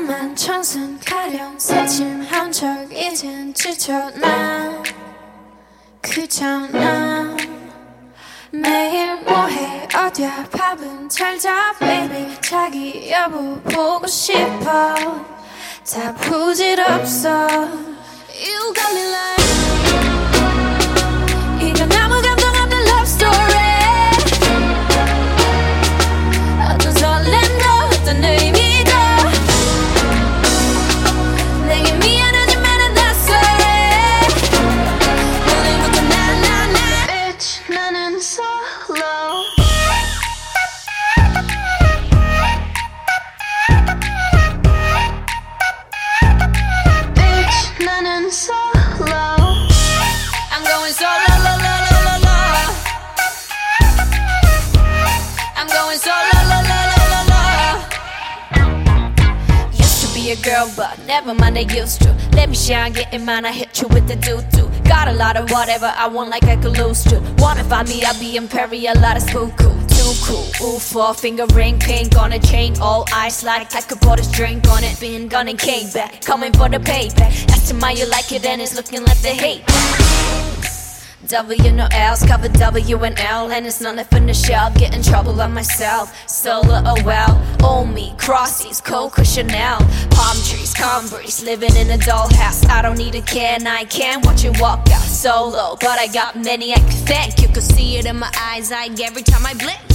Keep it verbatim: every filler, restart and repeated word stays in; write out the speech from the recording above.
험한 청순 가련 새침한 척 이젠 지쳐나 그잖아 매일 뭐해 어디야 밥은 잘자 baby 자기 여보 보고 싶어 다 부질없어 You got me like 이건 아무 감정 없는 love story 어떤 설렘도 어떤 의미도 내게 미안하지만 난 낯설해 오늘부터 나나나 Bitch 나는 solo Bitch 나는 solo I'm going solo la la la la la I'm going solo la la la la la Used to be a girl but never mind I used to Let me shine get in mind I hit you with the doo-doo Got a lot of whatever I want like I could lose to Wanna find me I'll be imperial lot of spook-oo Too cool, ooh four finger ring pink on a chain All ice like I could pour this drink on it Been gone and came back Coming for the payback Asking why you like it and it's looking like the hate W no L's, cover W and L And it's not left in the shell, get in trouble on myself Solo, oh well, old me, crossies, Coco Chanel Palm trees, calm breeze, living in a dollhouse I don't need a can, I can watch you walk out solo But I got many I could thank, you could see it in my eyes Like every time I blink